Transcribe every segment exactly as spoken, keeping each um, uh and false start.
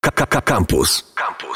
K K K Campus. Campus.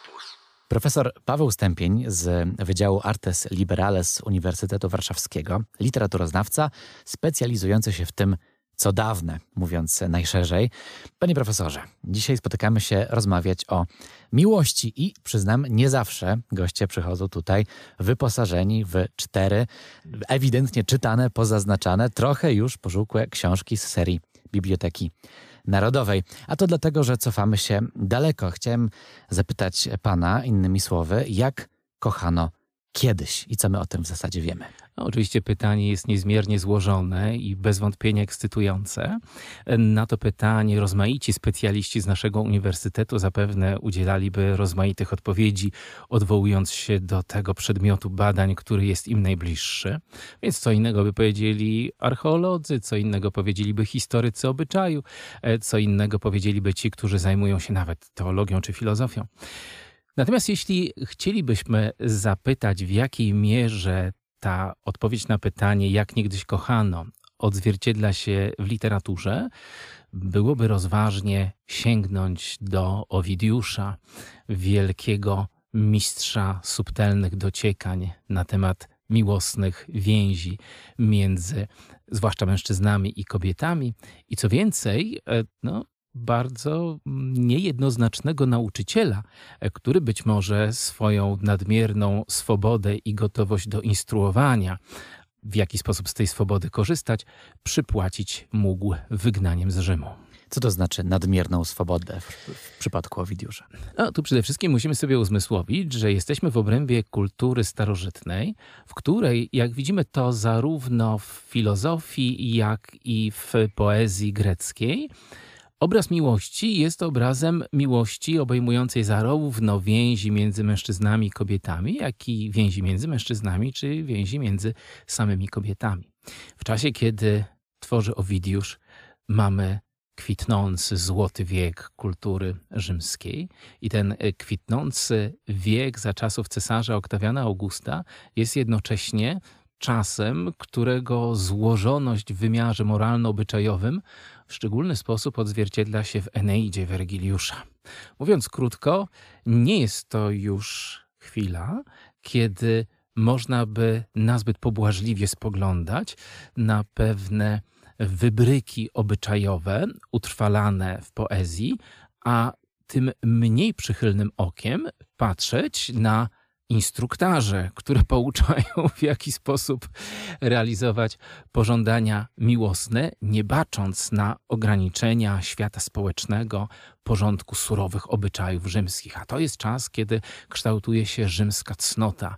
Profesor Paweł Stępień z Wydziału Artes Liberales Uniwersytetu Warszawskiego, literaturoznawca specjalizujący się w tym, co dawne, mówiąc najszerzej. Panie profesorze, dzisiaj spotykamy się rozmawiać o miłości i przyznam, nie zawsze goście przychodzą tutaj wyposażeni w cztery, ewidentnie czytane, pozaznaczane, trochę już pożółkłe książki z serii Biblioteki Narodowej. A to dlatego, że cofamy się daleko. Chciałem zapytać pana, innymi słowy, jak kochano kiedyś i co my o tym w zasadzie wiemy? No, oczywiście pytanie jest niezmiernie złożone i bez wątpienia ekscytujące. Na to pytanie rozmaici specjaliści z naszego uniwersytetu zapewne udzielaliby rozmaitych odpowiedzi, odwołując się do tego przedmiotu badań, który jest im najbliższy. Więc co innego by powiedzieli archeolodzy, co innego powiedzieliby historycy obyczaju, co innego powiedzieliby ci, którzy zajmują się nawet teologią czy filozofią. Natomiast jeśli chcielibyśmy zapytać, w jakiej mierze ta odpowiedź na pytanie, jak niegdyś kochano, odzwierciedla się w literaturze, byłoby rozważnie sięgnąć do Owidiusza, wielkiego mistrza subtelnych dociekań na temat miłosnych więzi między zwłaszcza mężczyznami i kobietami. I co więcej, no, bardzo niejednoznacznego nauczyciela, który być może swoją nadmierną swobodę i gotowość do instruowania, w jaki sposób z tej swobody korzystać, przypłacić mógł wygnaniem z Rzymu. Co to znaczy nadmierną swobodę w, w przypadku Owidiusza? No, tu przede wszystkim musimy sobie uzmysłowić, że jesteśmy w obrębie kultury starożytnej, w której, jak widzimy to zarówno w filozofii, jak i w poezji greckiej, obraz miłości jest obrazem miłości obejmującej zarówno więzi między mężczyznami i kobietami, jak i więzi między mężczyznami czy więzi między samymi kobietami. W czasie, kiedy tworzy Owidiusz, mamy kwitnący złoty wiek kultury rzymskiej i ten kwitnący wiek za czasów cesarza Oktawiana Augusta jest jednocześnie czasem, którego złożoność w wymiarze moralno-obyczajowym w szczególny sposób odzwierciedla się w Eneidzie Wergiliusza. Mówiąc krótko, nie jest to już chwila, kiedy można by nazbyt pobłażliwie spoglądać na pewne wybryki obyczajowe utrwalane w poezji, a tym mniej przychylnym okiem patrzeć na instruktarze, które pouczają, w jaki sposób realizować pożądania miłosne, nie bacząc na ograniczenia świata społecznego, porządku surowych obyczajów rzymskich. A to jest czas, kiedy kształtuje się rzymska cnota.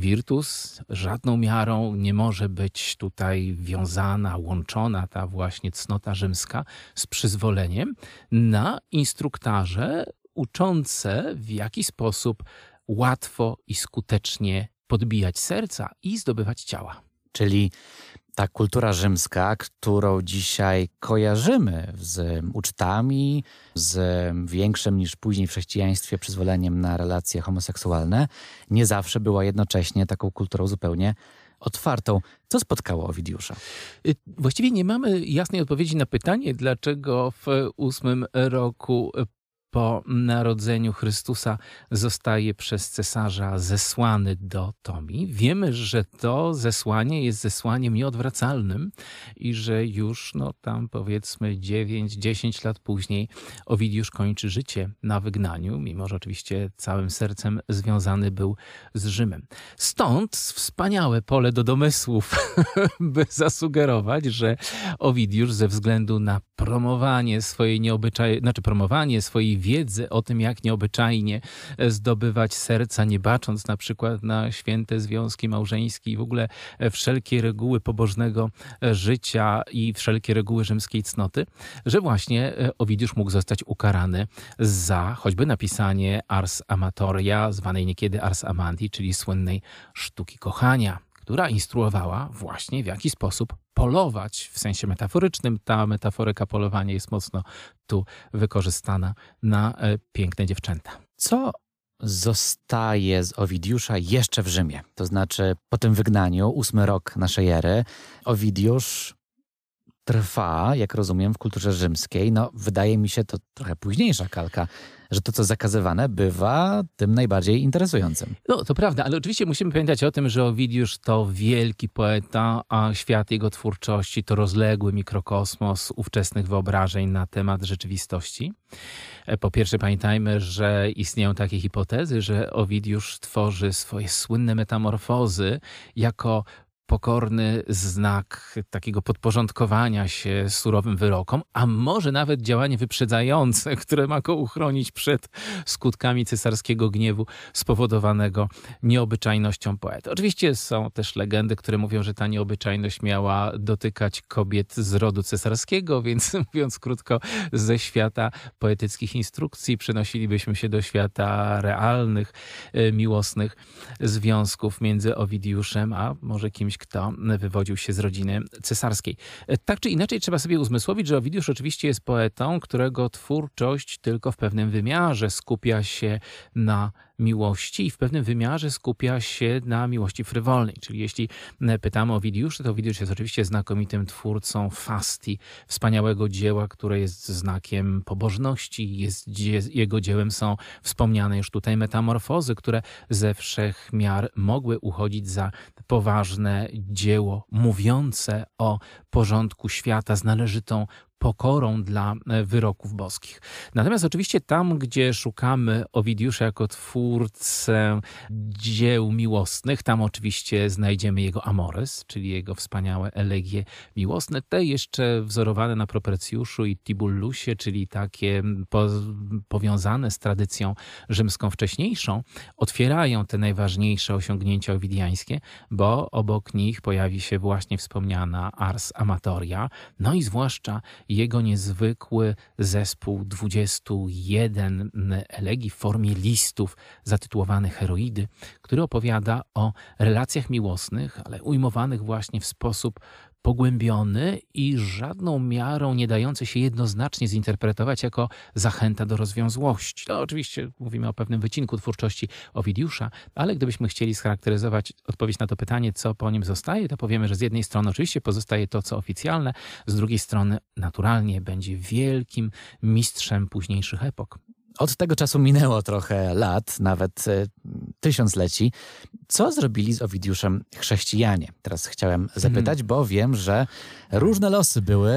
Virtus żadną miarą nie może być tutaj wiązana, łączona ta właśnie cnota rzymska z przyzwoleniem na instruktarze uczące, w jaki sposób łatwo i skutecznie podbijać serca i zdobywać ciała. Czyli ta kultura rzymska, którą dzisiaj kojarzymy z ucztami, z większym niż później w chrześcijaństwie przyzwoleniem na relacje homoseksualne, nie zawsze była jednocześnie taką kulturą zupełnie otwartą. Co spotkało Owidiusza? Właściwie nie mamy jasnej odpowiedzi na pytanie, dlaczego w ósmym roku po narodzeniu Chrystusa zostaje przez cesarza zesłany do Tomii. Wiemy, że to zesłanie jest zesłaniem nieodwracalnym i że już no tam powiedzmy dziewięć dziesięć lat później Owidiusz kończy życie na wygnaniu, mimo że oczywiście całym sercem związany był z Rzymem. Stąd wspaniałe pole do domysłów, by zasugerować, że Owidiusz ze względu na promowanie swojej nieobyczaj... znaczy promowanie swojej wiedzy o tym, jak nieobyczajnie zdobywać serca, nie bacząc na przykład na święte związki małżeńskie i w ogóle wszelkie reguły pobożnego życia i wszelkie reguły rzymskiej cnoty, że właśnie Owidiusz mógł zostać ukarany za choćby napisanie Ars Amatoria, zwanej niekiedy Ars Amandi, czyli słynnej sztuki kochania, która instruowała właśnie w jaki sposób polować w sensie metaforycznym. Ta metaforyka polowania jest mocno tu wykorzystana na piękne dziewczęta. Co zostaje z Owidiusza jeszcze w Rzymie? To znaczy po tym wygnaniu, ósmy rok naszej ery, Owidiusz trwa, jak rozumiem, w kulturze rzymskiej. No, wydaje mi się to trochę późniejsza kalka, że to, co zakazywane, bywa tym najbardziej interesującym. No, to prawda, ale oczywiście musimy pamiętać o tym, że Owidiusz to wielki poeta, a świat jego twórczości to rozległy mikrokosmos ówczesnych wyobrażeń na temat rzeczywistości. Po pierwsze pamiętajmy, że istnieją takie hipotezy, że Owidiusz tworzy swoje słynne metamorfozy jako pokorny znak takiego podporządkowania się surowym wyrokom, a może nawet działanie wyprzedzające, które ma go uchronić przed skutkami cesarskiego gniewu spowodowanego nieobyczajnością poety. Oczywiście są też legendy, które mówią, że ta nieobyczajność miała dotykać kobiet z rodu cesarskiego, więc mówiąc krótko, ze świata poetyckich instrukcji przenosilibyśmy się do świata realnych, miłosnych związków między Owidiuszem a może kimś, kto wywodził się z rodziny cesarskiej. Tak czy inaczej trzeba sobie uzmysłowić, że Owidiusz oczywiście jest poetą, którego twórczość tylko w pewnym wymiarze skupia się na miłości i w pewnym wymiarze skupia się na miłości frywolnej. Czyli jeśli pytamy o Owidiusza, to Owidiusz jest oczywiście znakomitym twórcą fasti, wspaniałego dzieła, które jest znakiem pobożności. Jest, jego dziełem są wspomniane już tutaj metamorfozy, które ze wszech miar mogły uchodzić za poważne dzieło mówiące o porządku świata z należytą pokorą dla wyroków boskich. Natomiast oczywiście tam, gdzie szukamy Owidiusza jako twórcę dzieł miłosnych, tam oczywiście znajdziemy jego Amores, czyli jego wspaniałe elegie miłosne, te jeszcze wzorowane na Propercjuszu i Tibullusie, czyli takie po, powiązane z tradycją rzymską wcześniejszą, otwierają te najważniejsze osiągnięcia owidiańskie, bo obok nich pojawi się właśnie wspomniana Ars Amatoria, no i zwłaszcza jego niezwykły zespół dwudziestu jeden elegii w formie listów zatytułowany Heroidy, który opowiada o relacjach miłosnych, ale ujmowanych właśnie w sposób pogłębiony i żadną miarą nie dający się jednoznacznie zinterpretować jako zachęta do rozwiązłości. To oczywiście mówimy o pewnym wycinku twórczości Owidiusza, ale gdybyśmy chcieli scharakteryzować odpowiedź na to pytanie, co po nim zostaje, to powiemy, że z jednej strony oczywiście pozostaje to, co oficjalne, z drugiej strony naturalnie będzie wielkim mistrzem późniejszych epok. Od tego czasu minęło trochę lat, nawet e, tysiącleci. Co zrobili z Owidiuszem chrześcijanie? Teraz chciałem zapytać, hmm. bo wiem, że różne losy były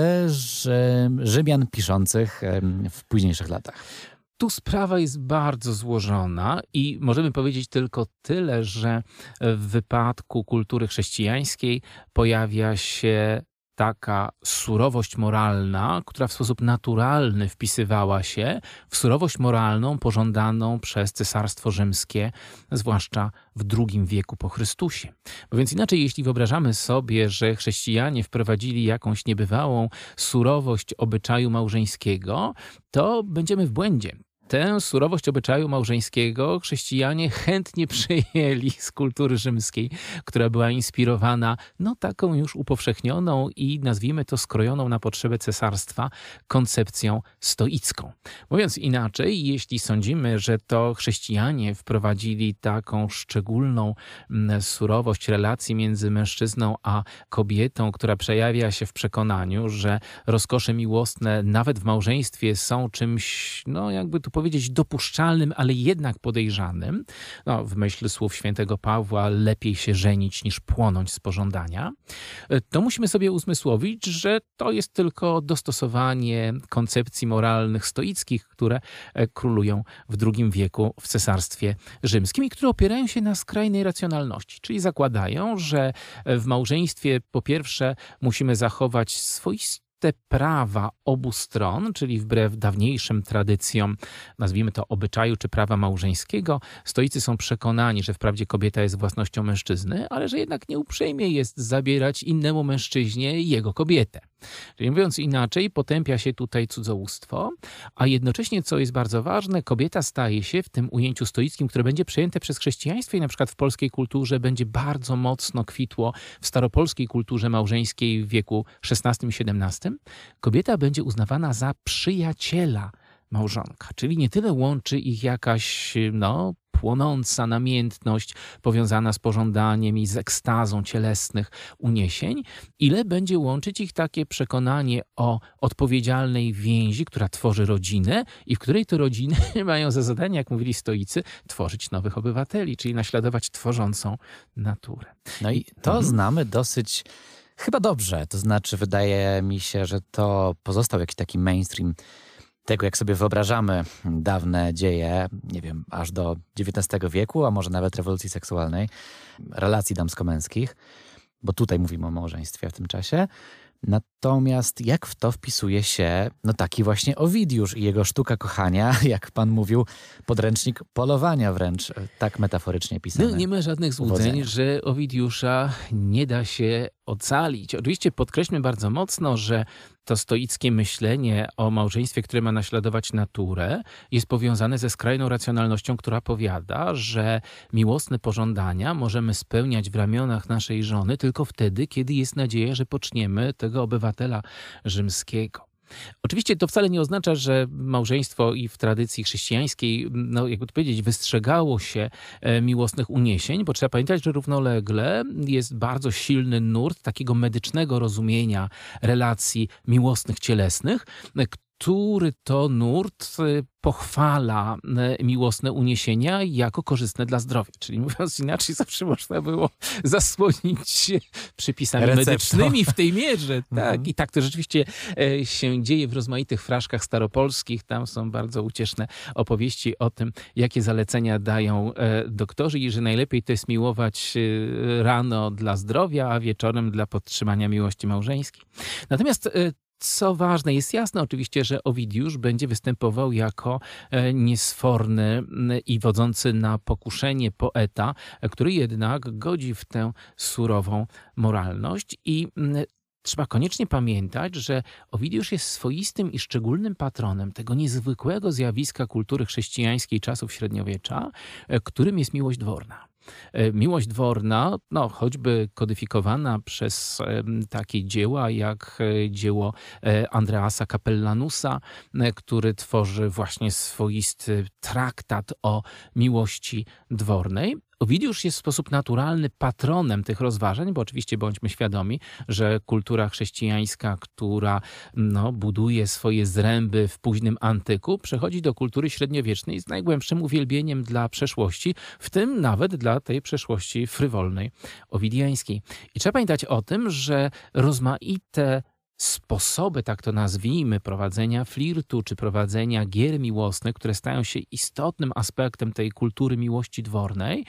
że Rzymian piszących e, w późniejszych latach. Tu sprawa jest bardzo złożona i możemy powiedzieć tylko tyle, że w wypadku kultury chrześcijańskiej pojawia się taka surowość moralna, która w sposób naturalny wpisywała się w surowość moralną pożądaną przez Cesarstwo Rzymskie, zwłaszcza w drugim wieku po Chrystusie. Bo więc inaczej, jeśli wyobrażamy sobie, że chrześcijanie wprowadzili jakąś niebywałą surowość obyczaju małżeńskiego, to będziemy w błędzie. Tę surowość obyczaju małżeńskiego chrześcijanie chętnie przyjęli z kultury rzymskiej, która była inspirowana no taką już upowszechnioną i nazwijmy to skrojoną na potrzeby cesarstwa koncepcją stoicką. Mówiąc inaczej, jeśli sądzimy, że to chrześcijanie wprowadzili taką szczególną surowość relacji między mężczyzną a kobietą, która przejawia się w przekonaniu, że rozkosze miłosne nawet w małżeństwie są czymś, no jakby tu powiedzieć, dopuszczalnym, ale jednak podejrzanym. No, w myśl słów świętego Pawła, lepiej się żenić niż płonąć z pożądania. To musimy sobie uzmysłowić, że to jest tylko dostosowanie koncepcji moralnych stoickich, które królują w drugim wieku w Cesarstwie Rzymskim i które opierają się na skrajnej racjonalności, czyli zakładają, że w małżeństwie po pierwsze musimy zachować swoiste te prawa obu stron, czyli wbrew dawniejszym tradycjom, nazwijmy to obyczaju czy prawa małżeńskiego, stoicy są przekonani, że wprawdzie kobieta jest własnością mężczyzny, ale że jednak nieuprzejmie jest zabierać innemu mężczyźnie jego kobietę. Czyli mówiąc inaczej, potępia się tutaj cudzołóstwo, a jednocześnie, co jest bardzo ważne, kobieta staje się w tym ujęciu stoickim, które będzie przejęte przez chrześcijaństwo i na przykład w polskiej kulturze będzie bardzo mocno kwitło w staropolskiej kulturze małżeńskiej w wieku szesnastym i siedemnastym, kobieta będzie uznawana za przyjaciela małżonka, czyli nie tyle łączy ich jakaś no, płonąca namiętność powiązana z pożądaniem i z ekstazą cielesnych uniesień, ile będzie łączyć ich takie przekonanie o odpowiedzialnej więzi, która tworzy rodzinę i w której to rodziny mają za zadanie, jak mówili stoicy, tworzyć nowych obywateli, czyli naśladować tworzącą naturę. No i to mhm. znamy dosyć chyba dobrze. To znaczy wydaje mi się, że to pozostał jakiś taki mainstream tego, jak sobie wyobrażamy dawne dzieje, nie wiem, aż do dziewiętnastego wieku, a może nawet rewolucji seksualnej, relacji damsko-męskich, bo tutaj mówimy o małżeństwie w tym czasie. Natomiast jak w to wpisuje się no taki właśnie Owidiusz i jego sztuka kochania, jak pan mówił, podręcznik polowania wręcz, tak metaforycznie pisany. No, nie ma żadnych złudzeń, Uwodzenia. że Owidiusza nie da się ocalić. Oczywiście podkreślmy bardzo mocno, że to stoickie myślenie o małżeństwie, które ma naśladować naturę, jest powiązane ze skrajną racjonalnością, która powiada, że miłosne pożądania możemy spełniać w ramionach naszej żony tylko wtedy, kiedy jest nadzieja, że poczniemy tego obywatela rzymskiego. Oczywiście to wcale nie oznacza, że małżeństwo i w tradycji chrześcijańskiej, no jakby to powiedzieć, wystrzegało się miłosnych uniesień, bo trzeba pamiętać, że równolegle jest bardzo silny nurt takiego medycznego rozumienia relacji miłosnych, cielesnych, który to nurt pochwala miłosne uniesienia jako korzystne dla zdrowia. Czyli mówiąc inaczej, zawsze można było zasłonić się przepisami Receptą. medycznymi w tej mierze. Tak. Mhm. I tak to rzeczywiście się dzieje w rozmaitych fraszkach staropolskich. Tam są bardzo ucieszne opowieści o tym, jakie zalecenia dają doktorzy i że najlepiej to jest miłować rano dla zdrowia, a wieczorem dla podtrzymania miłości małżeńskiej. Natomiast co ważne, jest jasne oczywiście, że Owidiusz będzie występował jako niesforny i wodzący na pokuszenie poeta, który jednak godzi w tę surową moralność i trzeba koniecznie pamiętać, że Owidiusz jest swoistym i szczególnym patronem tego niezwykłego zjawiska kultury chrześcijańskiej czasów średniowiecza, którym jest miłość dworna. Miłość dworna, no, choćby kodyfikowana przez takie dzieła jak dzieło Andreasa Capellanusa, który tworzy właśnie swoisty traktat o miłości dwornej. Owidiusz jest w sposób naturalny patronem tych rozważań, bo oczywiście bądźmy świadomi, że kultura chrześcijańska, która no, buduje swoje zręby w późnym antyku, przechodzi do kultury średniowiecznej z najgłębszym uwielbieniem dla przeszłości, w tym nawet dla tej przeszłości frywolnej, owidiańskiej. I trzeba pamiętać o tym, że rozmaite sposoby, tak to nazwijmy, prowadzenia flirtu czy prowadzenia gier miłosnych, które stają się istotnym aspektem tej kultury miłości dwornej,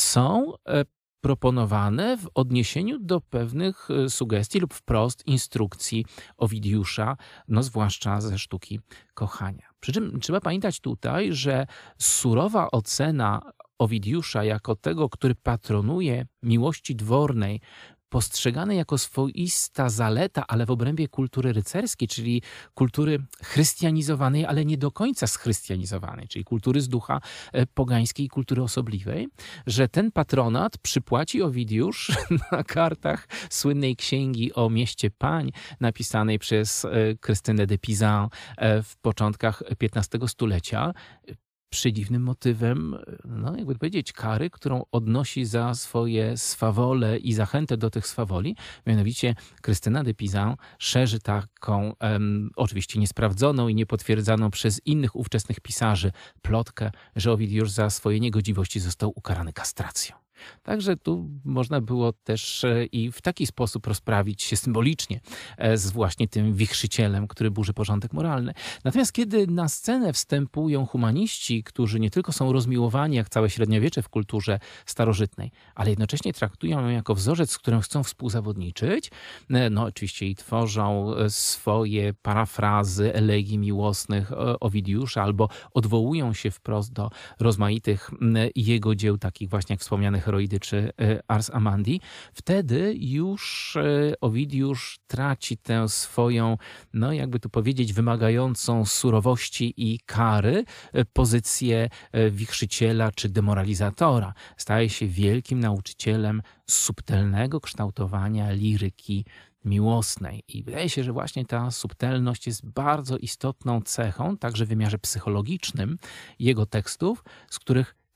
są proponowane w odniesieniu do pewnych sugestii lub wprost instrukcji Owidiusza, no zwłaszcza ze sztuki kochania. Przy czym trzeba pamiętać tutaj, że surowa ocena Owidiusza jako tego, który patronuje miłości dwornej, postrzegane jako swoista zaleta, ale w obrębie kultury rycerskiej, czyli kultury chrystianizowanej, ale nie do końca schrystianizowanej, czyli kultury z ducha pogańskiej, kultury osobliwej, że ten patronat przypłaci Owidiusz na kartach słynnej księgi o mieście Pań, napisanej przez Krystynę de Pizan w początkach piętnastego stulecia, przedziwnym motywem, no jakby powiedzieć, kary, którą odnosi za swoje swawole i zachętę do tych swawoli. Mianowicie Krystyna de Pizan szerzy taką, um, oczywiście niesprawdzoną i niepotwierdzaną przez innych ówczesnych pisarzy plotkę, że Owidiusz za swoje niegodziwości został ukarany kastracją. Także tu można było też i w taki sposób rozprawić się symbolicznie z właśnie tym wichrzycielem, który burzy porządek moralny. Natomiast kiedy na scenę wstępują humaniści, którzy nie tylko są rozmiłowani jak całe średniowiecze w kulturze starożytnej, ale jednocześnie traktują ją jako wzorzec, z którym chcą współzawodniczyć, no oczywiście i tworzą swoje parafrazy elegii miłosnych Owidiusza albo odwołują się wprost do rozmaitych jego dzieł, takich właśnie jak wspomnianych Heroidy czy Ars Amandi, wtedy już Owidiusz traci tę swoją, no jakby tu powiedzieć, wymagającą surowości i kary pozycję wichrzyciela czy demoralizatora. Staje się wielkim nauczycielem subtelnego kształtowania liryki miłosnej. I wydaje się, że właśnie ta subtelność jest bardzo istotną cechą, także w wymiarze psychologicznym, jego tekstów, z których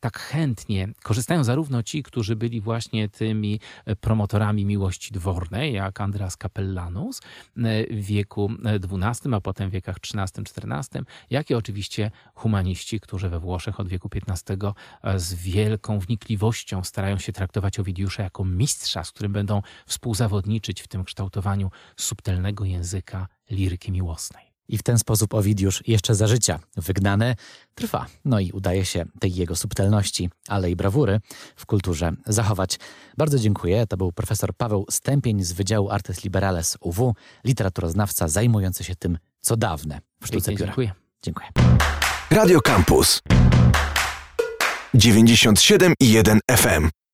tak chętnie korzystają zarówno ci, którzy byli właśnie tymi promotorami miłości dwornej, jak Andreas Capellanus w wieku dwunastym, a potem w wiekach trzynastym, czternastym, jak i oczywiście humaniści, którzy we Włoszech od wieku piętnastego z wielką wnikliwością starają się traktować Owidiusza jako mistrza, z którym będą współzawodniczyć w tym kształtowaniu subtelnego języka liryki miłosnej. I w ten sposób Owidiusz jeszcze za życia wygnany trwa. No i udaje się tej jego subtelności, ale i brawury w kulturze zachować. Bardzo dziękuję. To był profesor Paweł Stępień z Wydziału Artes Liberales U W, literaturoznawca zajmujący się tym, co dawne w sztuce pióra. Dziękuję. Dziękuję. Radio Campus dziewięćdziesiąt siedem i jeden F M.